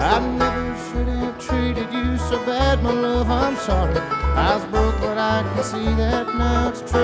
I never should have treated you so bad, my love, I'm sorry. I was broke, but I can see that now it's true.